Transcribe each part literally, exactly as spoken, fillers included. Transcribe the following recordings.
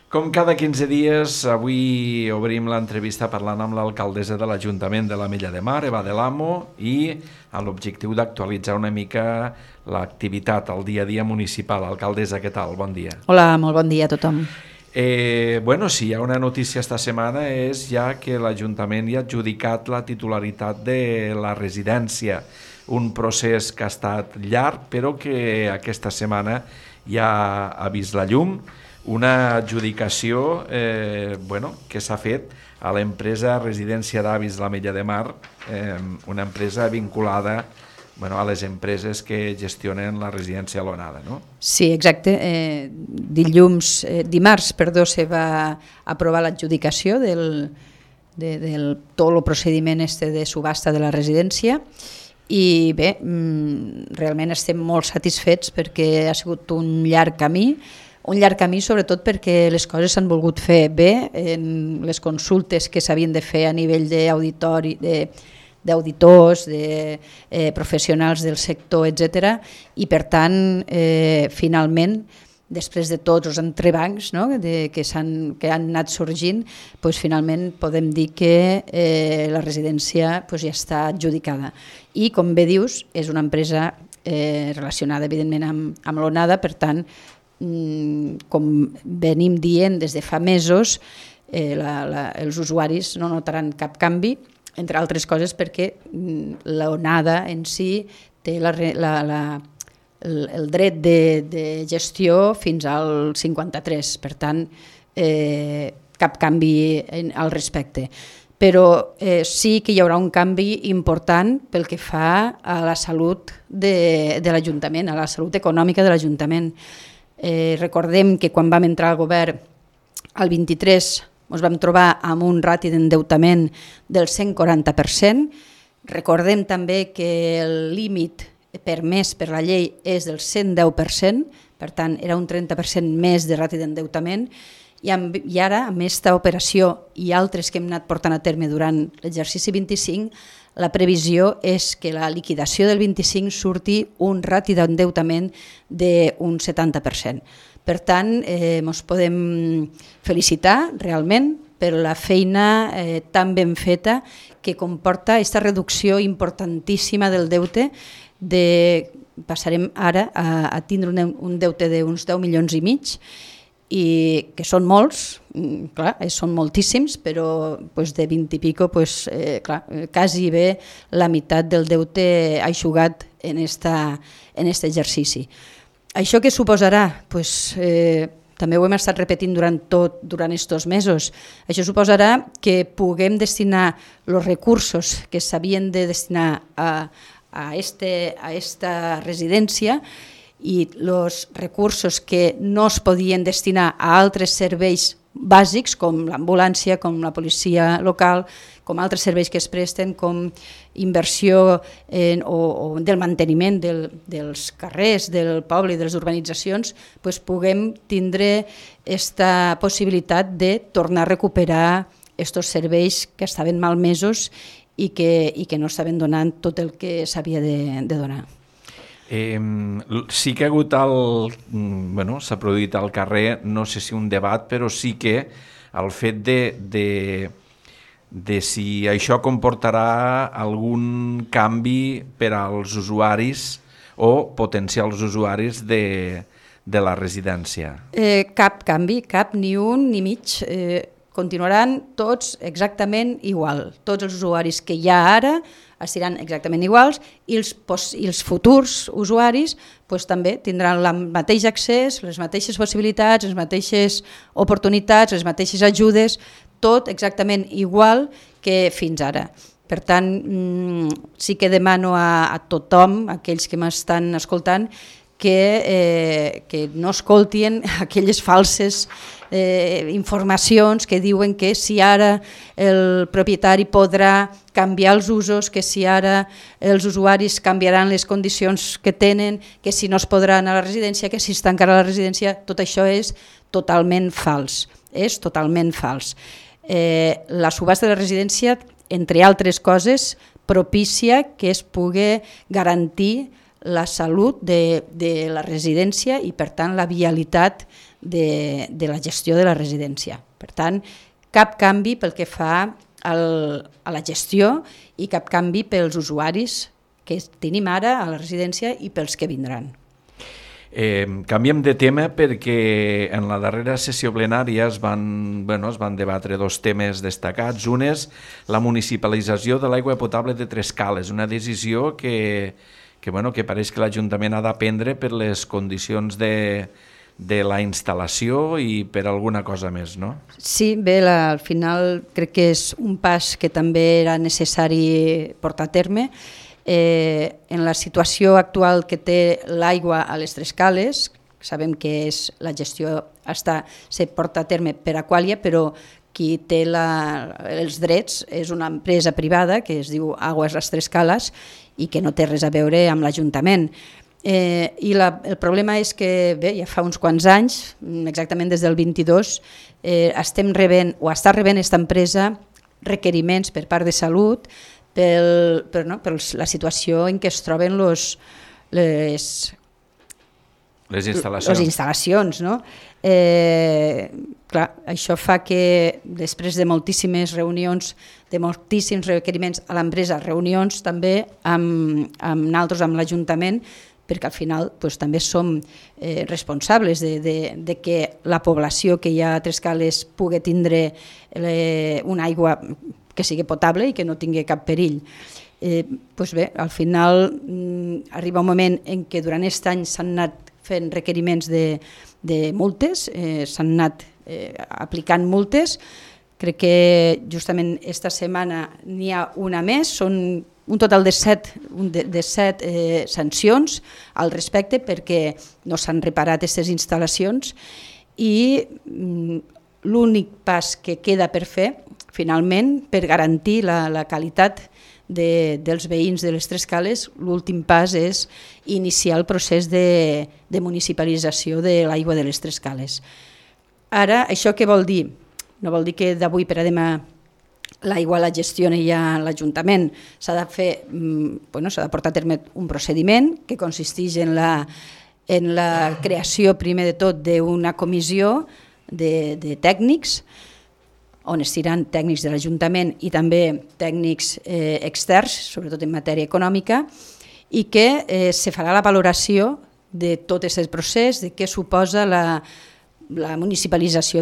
Com cada quinze dies, avui obrim l'entrevista parlant amb l'alcaldessa de l'Ajuntament de l'Ametlla de Mar, Eva del Amo, i amb l'objectiu d'actualitzar una mica l'activitat, el dia a dia municipal. Alcaldessa, què tal? Bon dia. Hola, molt bon dia a tothom. Eh, bueno, sí, hi ha una notícia esta setmana, és ja que l'Ajuntament hi ha adjudicat la titularitat de la residència, un procés que ha estat llarg, però que aquesta setmana ja ha vist la llum, una adjudicació eh, bueno, que s'ha fet a l'empresa Residència d'Avis de l'Ametlla de Mar, eh, una empresa vinculada bueno, a les empreses que gestionen la residència a l'Onada, no? Sí, exacte. Eh, dilluns, eh, dimarts, perdó, se va aprovar l'adjudicació del, de, del tot el procediment este de subhasta de la residència i bé, mm, realment estem molt satisfets perquè ha sigut un llarg camí, un llarg camí sobretot perquè les coses s'han volgut fer bé, en les consultes que s'havien de fer a nivell d'auditori, de d'auditors, de eh, professionals del sector, etcètera. I per tant, eh, finalment, després de tots els entrebancs, no? de, que, s'han, que han anat sorgint, doncs, finalment podem dir que eh, la residència doncs, ja està adjudicada. I, com bé dius, és una empresa eh, relacionada, evidentment, amb, amb l'Onada, per tant, com venim dient des de fa mesos, eh, la, la, els usuaris no notaran cap canvi, entre altres coses perquè l'Onada en si té la, la, la, el, el dret de, de gestió fins al cinquanta-tres, per tant, eh, cap canvi en, al respecte. Però eh, sí que hi haurà un canvi important pel que fa a la salut de, de l'Ajuntament, a la salut econòmica de l'Ajuntament. Eh, recordem que quan vam entrar al govern el vint-i-tres ens vam trobar amb un rati d'endeutament del cent quaranta per cent. Recordem també que el límit permès per la llei és del cent deu per cent, per tant era un trenta per cent més de rati d'endeutament, i, amb, i ara amb aquesta operació i altres que hem anat portant a terme durant l'exercici vint-i-cinc, la previsió és que la liquidació del vint-i-cinc surti un rati d'endeutament d'un setanta per cent. Per tant, eh, ens podem felicitar realment per la feina eh, tan ben feta que comporta aquesta reducció importantíssima del deute. De, passarem ara a, a tindre un, un deute d'uns deu milions i mig, i que són molts, clar, són moltíssims, però pues, de vint i pico, pues, eh, clar, quasi bé la meitat del deute aixugat en aquest exercici. Això què suposarà? Pues, eh, també ho hem estat repetint durant tot durant aquests mesos. Això suposarà que puguem destinar els recursos que s'havien de destinar a, a, este, a esta residència i els recursos que no es podien destinar a altres serveis bàsics com l'ambulància, com la policia local, com altres serveis que es presten, com inversió en, o, o del manteniment del, dels carrers, del poble i de les urbanitzacions, doncs puguem tindre aquesta possibilitat de tornar a recuperar aquests serveis que estaven malmesos i que, i que no estaven donant tot el que s'havia de, de donar. Eh, sí que ha hagut el, bueno, s'ha produït al carrer, no sé si un debat, però sí que el fet de, de, de si això comportarà algun canvi per als usuaris o potencials usuaris de, de la residència. Eh, cap canvi, cap, ni un ni mig. Eh, continuaran tots exactament igual. Tots els usuaris que hi ha ara seran exactament iguals i els, i els futurs usuaris pues, també tindran el mateix accés, les mateixes possibilitats, les mateixes oportunitats, les mateixes ajudes, tot exactament igual que fins ara. Per tant, sí que demano a, a tothom, a aquells que m'estan escoltant, que, eh, que no escoltin aquelles falses eh, informacions que diuen que si ara el propietari podrà canviar els usos, que si ara els usuaris canviaran les condicions que tenen, que si no es podrà anar a la residència, que si es tancarà la residència, tot això és totalment fals. És totalment fals. Eh, la subhasta de la residència, entre altres coses, propicia que es pugui garantir la salut de, de la residència i, per tant, la vialitat de, de la gestió de la residència. Per tant, cap canvi pel que fa al, a la gestió i cap canvi pels usuaris que tenim ara a la residència i pels que vindran. Eh, canviem de tema perquè en la darrera sessió plenària es van, bueno, es van debatre dos temes destacats. Un és la municipalització de l'aigua potable de Trescales, una decisió que, que, bueno, que pareix que l'Ajuntament ha de prendre per les condicions de, de la instal·lació i per alguna cosa més, no? Sí, bé, la, al final crec que és un pas que també era necessari portar a terme. Eh, en la situació actual que té l'aigua a les Trescales, sabem que és, la gestió està, se porta a terme per Aqualia, però qui té la, els drets és una empresa privada que es diu Aguas Les Trescales i que no té res a veure amb l'Ajuntament. Eh, I la, el problema és que bé, ja fa uns quants anys, exactament des del vint-i-dos, eh, estem rebent, o està rebent aquesta empresa requeriments per part de Salut pel, per, no, per la situació en què es troben los, les, les instal·lacions. Les instal·lacions, no? Eh, clar, això fa que després de moltíssimes reunions, de moltíssims requeriments a l'empresa, reunions també amb, amb nosaltres, amb l'Ajuntament, perquè al final pues, també som eh, responsables de, de, de que la població que hi ha a Trescales pugui tindre eh, una aigua que sigui potable i que no tingui cap perill. Eh, pues bé, al final mm, arriba un moment en què durant aquest any s'han anat fent requeriments de, de multes, eh, s'han anat eh, aplicant multes. Crec que justament esta setmana n'hi ha una més, són un total de set, de, de set eh, sancions al respecte perquè no s'han reparat aquestes instal·lacions i mm, l'únic pas que queda per fer, finalment, per garantir la, la qualitat de, dels veïns de les Trescales, l'últim pas és iniciar el procés de, de municipalització de l'aigua de les Trescales. Ara, això què vol dir? No vol dir que d'avui per a demà l'aigua la gestioni ja l'Ajuntament. S'ha de fer, bueno, s'ha de portar a terme un procediment que consisteix en la, en la creació, primer de tot, d'una comissió de, de tècnics, on estiran tècnics de l'Ajuntament i també tècnics eh, externs, sobretot en matèria econòmica, i que eh, se farà la valoració de tot aquest procés, de què suposa la, la municipalització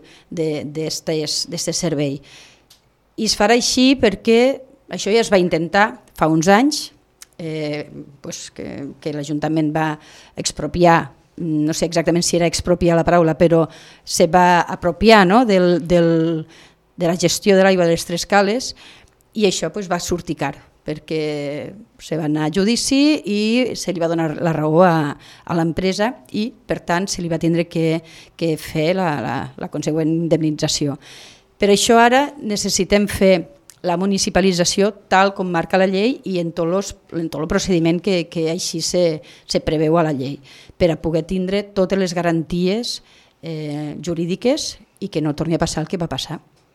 d'aquest servei. I es farà així perquè això ja es va intentar fa uns anys, eh, pues que, que l'Ajuntament va expropiar, no sé exactament si era expropiar la paraula, però se va apropiar, no, del, del, de la gestió de l'aigua de les Trescales i això pues, va sortir car, perquè se va anar a judici i se li va donar la raó a, a l'empresa i, per tant, se li va tindre que, que fer la, la, la consegüent indemnització. Per això ara necessitem fer la municipalització tal com marca la llei i en tot, los, en tot el procediment que, que així se, se preveu a la llei, per a poder tindre totes les garanties eh, jurídiques i que no torni a passar el que va passar.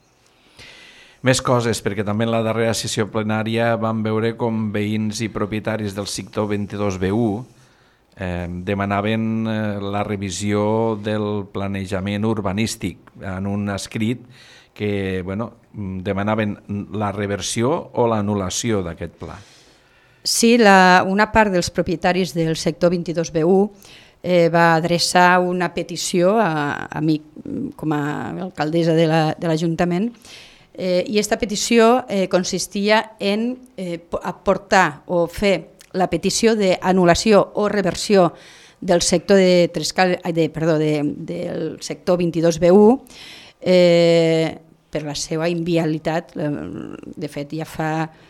Més coses, perquè també en la darrera sessió plenària vam veure com veïns i propietaris del sector vint-i-dos B u eh, demanaven eh, la revisió del planejament urbanístic en un escrit que bueno, demanaven la reversió o l'anul·lació d'aquest pla. Sí, la, una part dels propietaris del sector vint-i-dos B u eh, va adreçar una petició a, a mi com a alcaldessa de l'Ajuntament la, eh, i aquesta petició eh, consistia en eh, aportar o fer la petició d'anul·lació o reversió del sector de Trescales, de, perdó, de, del sector vint-i-dos B u eh, per la seva inviabilitat. De fet, ja fa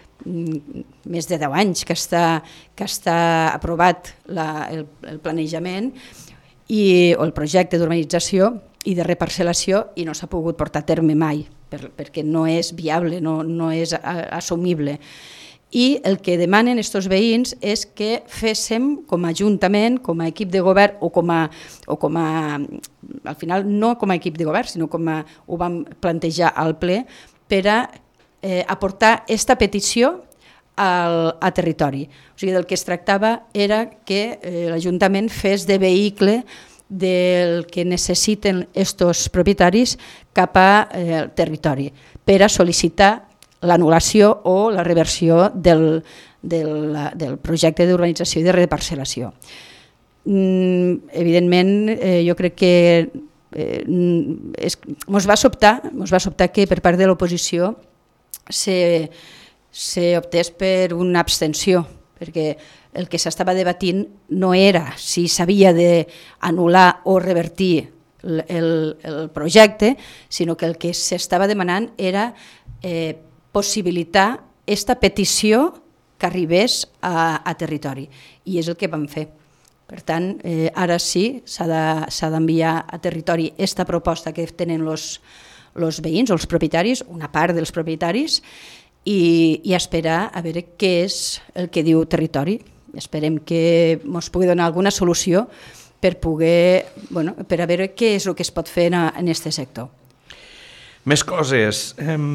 més de deu anys que està, que està aprovat la, el, el planejament i, o el projecte d'urbanització i de reparcel·lació i no s'ha pogut portar a terme mai, per, perquè no és viable, no, no és assumible. I el que demanen aquests veïns és que féssim com a ajuntament, com a equip de govern o com a, o com a al final no com a equip de govern, sinó com a, ho vam plantejar al ple, per a eh, aportar aquesta petició al, a territori. O sigui, del que es tractava era que eh, l'Ajuntament fes de vehicle del que necessiten estos propietaris cap al eh, territori per a sol·licitar l'anul·lació o la reversió del, del, del projecte d'urbanització i de reparcel·lació. Mm, evidentment, eh, jo crec que eh, es, mos va sobtar, mos va sobtar que per part de l'oposició se, se optés per una abstenció, perquè el que s'estava debatint no era si s'havia d'anul·lar o revertir el, el, el projecte, sinó que el que s'estava demanant era eh, possibilitar aquesta petició que arribés a, a territori, i és el que vam fer. Per tant, eh, ara sí, s'ha de, d'enviar a territori aquesta proposta que tenen els veïns o els propietaris, una part dels propietaris, i, i esperar a veure què és el que diu territori. Esperem que ens pugui donar alguna solució per poder, bueno, per a veure què és el que es pot fer en aquest sector. Més coses.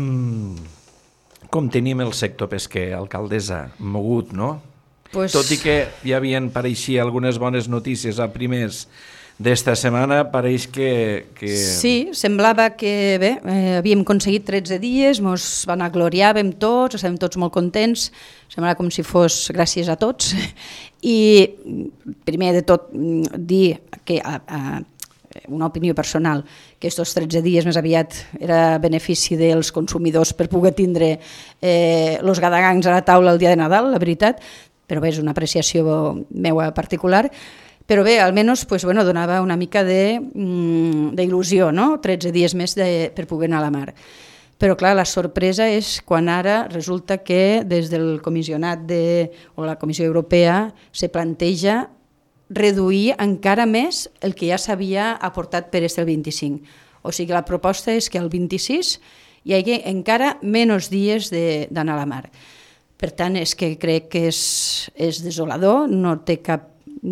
Com tenim el sector pesquer, alcaldessa? Mogut, no? Pues... Tot i que hi havien, pareixia, algunes bones notícies a primers d'esta setmana, pareix que, que... Sí, semblava que bé, eh, havíem aconseguit tretze dies, ens van agloriàvem tots, estem tots molt contents, semblava com si fos gràcies a tots, i primer de tot dir que a, a, una opinió personal, que aquests tretze dies més aviat era benefici dels consumidors per poder tindre eh, els gadagangs a la taula el dia de Nadal, la veritat, però bé, és una apreciació meua particular. Però bé, almenys pues, bueno, donava una mica d'il·lusió, no? tretze dies més de, per poder anar a la mar. Però clar, la sorpresa és quan ara resulta que des del comissionat de, o la Comissió Europea se planteja reduir encara més el que ja s'havia aportat per este el vint-i-cinc. O sigui, la proposta és que el vint-i-sis hi hagi encara menys dies d'anar a la mar. Per tant, és que crec que és, és desolador, no té cap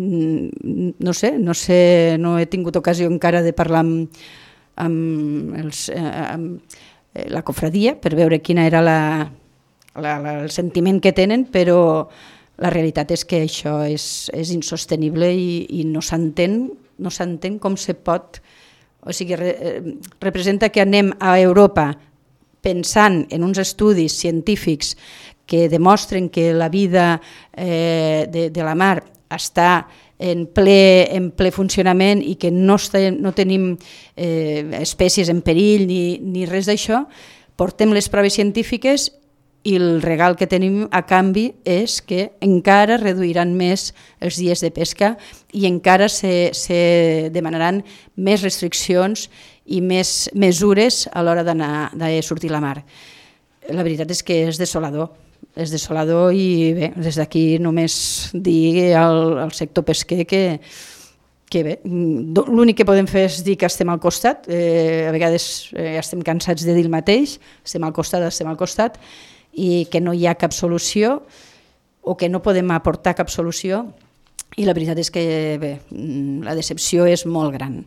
no sé, no sé, no he tingut ocasió encara de parlar amb, amb, els, amb la cofradia per veure quina era la, la, la, el sentiment que tenen, però la realitat és que això és, és insostenible i, i no s'entén no s'entén com se pot, o sigui, re, representa que anem a Europa pensant en uns estudis científics que demostren que la vida eh, de, de la mar està en ple, en ple funcionament i que no, està, no tenim eh, espècies en perill ni, ni res d'això, portem les proves científiques i el regal que tenim a canvi és que encara reduiran més els dies de pesca i encara se, se demanaran més restriccions i més mesures a l'hora d'anar de sortir a la mar. La veritat és que és desolador. És desolador i bé, des d'aquí només dir al, al sector pesquer que, que bé, l'únic que podem fer és dir que estem al costat, eh, a vegades eh, estem cansats de dir el mateix, estem al costat, estem al costat, i que no hi ha cap solució o que no podem aportar cap solució, i la veritat és que bé, la decepció és molt gran.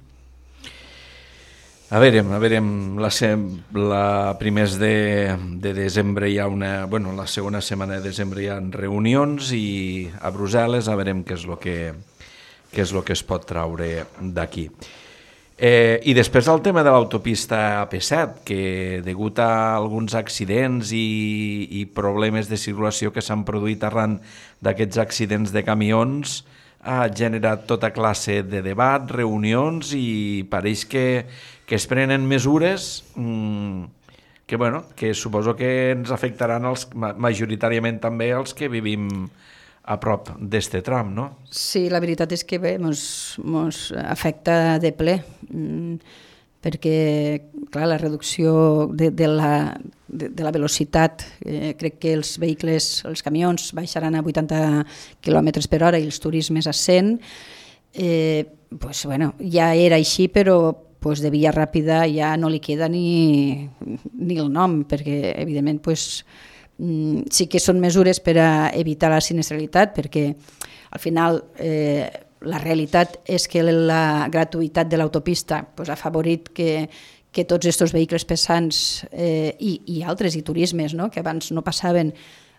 A veure, a veure, la, la primers de, de desembre hi ha una, bueno, la segona setmana de desembre hi ha reunions i a Brussel·les a veure què és el que, què és el que es pot traure d'aquí. Eh, I després el tema de l'autopista A P set, que degut a alguns accidents i, i problemes de circulació que s'han produït arran d'aquests accidents de camions, ha generat tota classe de debat, reunions i pareix que, que es prenen mesures mmm, que, bueno, que suposo que ens afectaran els, majoritàriament també els que vivim a prop d'este tram, no? Sí, la veritat és que bé, mos, mos afecta de ple, mm, perquè clar, la reducció de, de, la, de, de la velocitat, eh, crec que els vehicles, els camions baixaran a vuitanta quilòmetres per hora i els turismes a cent, eh, pues, bueno, ja era així, però pues, de via ràpida ja no li queda ni, ni el nom, perquè evidentment pues, sí que són mesures per a evitar la sinistralitat, perquè al final eh, la realitat és que la gratuïtat de l'autopista pues, ha favorit que, que tots aquests vehicles pesants eh, i, i altres, i turismes, no? que abans no passaven,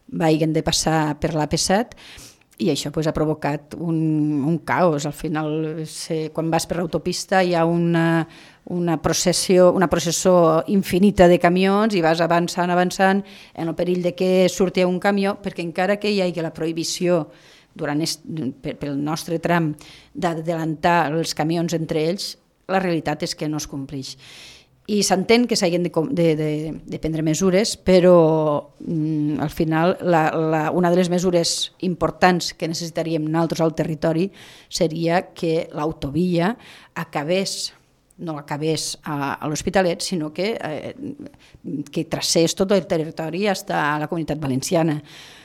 vagin de passar per l'A P set, i això pues, ha provocat un, un caos. Al final, se, quan vas per l'autopista hi ha una, una, processió, una processó infinita de camions i vas avançant, avançant, en el perill de que surti un camió, perquè encara que hi hagi la prohibició durant est, pel nostre tram d'adelantar els camions entre ells, la realitat és que no es compleix. I s'entén que s'hagin de, de, de, de prendre mesures, però mm, al final la, la, una de les mesures importants que necessitaríem nosaltres al territori seria que l'autovia acabés, no acabés a, a l'Hospitalet, sinó que, eh, que tracés tot el territori fins a la Comunitat Valenciana.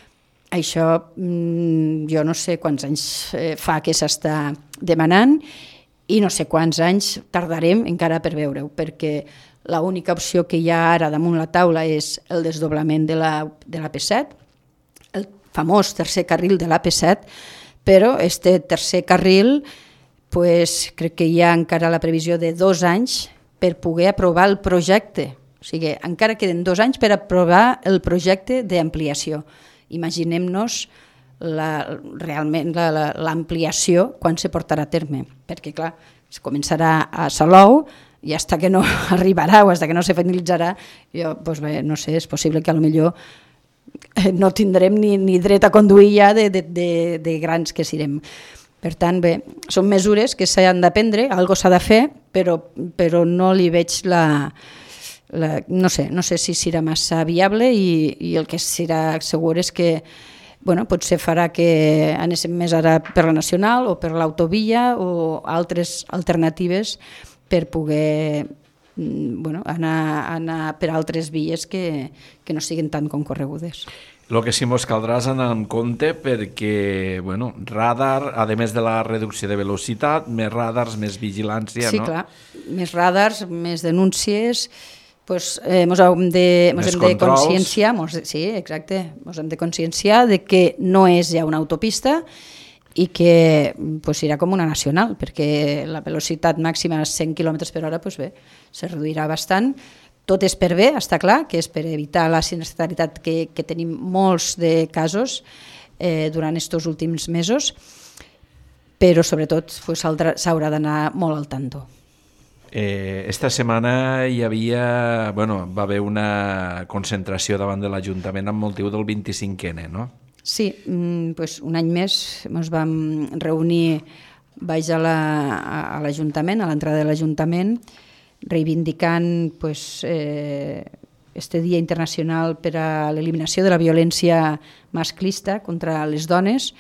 Això mm, jo no sé quants anys eh, fa que s'està demanant, i no sé quants anys tardarem encara per veure-ho, perquè l'única opció que hi ha ara damunt la taula és el desdoblament de la, de l'A P set, el famós tercer carril de l'A P set, però este tercer carril pues, crec que hi ha encara la previsió de dos anys per poder aprovar el projecte. O sigui, encara queden dos anys per aprovar el projecte d'ampliació. Imaginem-nos La, realment l'ampliació quan se portarà a terme, perquè clar, es començarà a Salou i fins que no arribarà o fins que no se finalitzarà, jo doncs bé, no sé, és possible que potser no tindrem ni, ni dret a conduir ja de, de, de, de grans que serem. Per tant, bé, són mesures que s'han de prendre, algo s'ha de fer, però, però no li veig la... la no sé, no sé si serà massa viable i, i el que serà segur és que bueno, potser farà que anéssim més ara per la nacional o per l'autovia o altres alternatives per poder bueno, anar, anar per altres vies que, que no siguin tan concorregudes. El que sí mos caldrà és anar en compte perquè, bueno, radar, a més de la reducció de velocitat, més radars, més vigilància, sí, no? Sí, clar, més radars, més denúncies... Pues, eh, mos hem de, mos hem de conscienciar, mos, sí, exacte, mos hem de conscienciar de que no és ja una autopista i que pues, serà com una nacional, perquè la velocitat màxima és cent quilòmetres per hora, pues bé, se reduirà bastant. Tot és per bé, està clar, que és per evitar la sinistralitat que, que tenim molts de casos eh, durant aquests últims mesos, però sobretot pues, s'haurà d'anar molt al tanto. Eh, esta setmana hi havia, bueno, va haver una concentració davant de l'Ajuntament amb motiu del vint-i-cinc ene, no? Sí, pues un any més ens vam reunir baix a l'Ajuntament, a l'entrada de l'Ajuntament, reivindicant pues, eh, este Dia Internacional per a l'eliminació de la violència masclista contra les dones.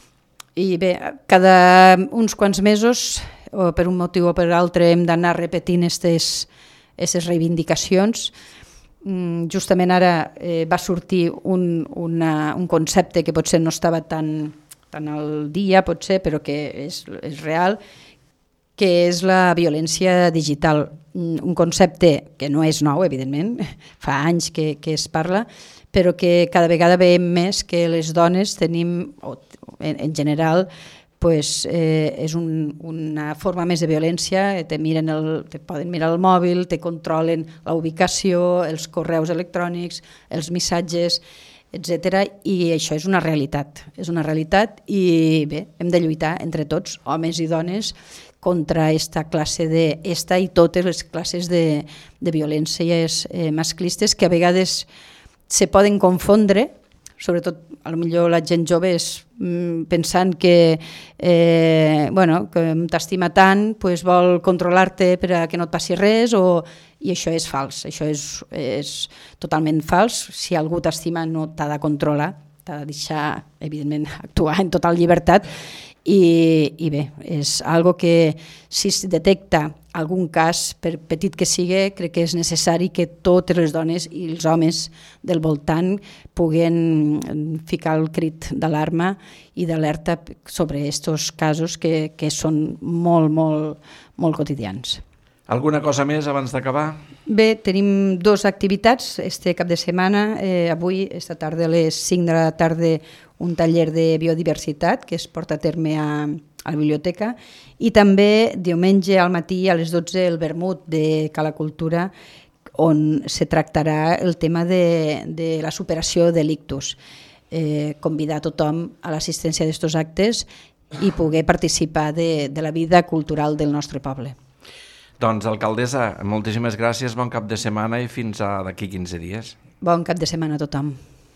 I bé, cada uns quants mesos o per un motiu o per l'altre hem d'anar repetint aquestes reivindicacions. Justament ara eh, va sortir un, una, un concepte que potser no estava tan, tan al dia, potser, però que és, és real, que és la violència digital. Un concepte que no és nou, evidentment, fa anys que, que es parla, però que cada vegada veiem més que les dones tenim, en, en general, pues, eh, és un, una forma més de violència, te, miren el, te poden mirar el mòbil, te controlen la ubicació, els correus electrònics, els missatges, etcètera. I això és una realitat, és una realitat i bé, hem de lluitar entre tots, homes i dones, contra aquesta classe de, esta i totes les classes de, de violències eh, masclistes que a vegades se poden confondre, sobretot potser la gent jove és pensant que, eh, bueno, que t'estima tant, pues vol controlar-te per a que no et passi res, o, i això és fals, això és, és totalment fals. Si algú t'estima no t'ha de controlar, t'ha de deixar, evidentment, actuar en total llibertat, i, i bé, és algo que si es detecta algun cas, per petit que sigui, crec que és necessari que totes les dones i els homes del voltant puguen ficar el crit d'alarma i d'alerta sobre aquests casos que, que són molt, molt, molt quotidians. Alguna cosa més abans d'acabar? Bé, tenim dues activitats este cap de setmana. Eh, avui, esta tarda, a les cinc de la tarda, un taller de biodiversitat que es porta a terme a, a la biblioteca, i també diumenge al matí a les dotze el vermut de Cala Cultura, on se tractarà el tema de, de la superació de l'ictus. eh, convidar tothom a l'assistència d'estos actes i poder participar de, de la vida cultural del nostre poble. Doncs, alcaldessa, moltíssimes gràcies, bon cap de setmana i fins a d'aquí quinze dies. Bon cap de setmana a tothom.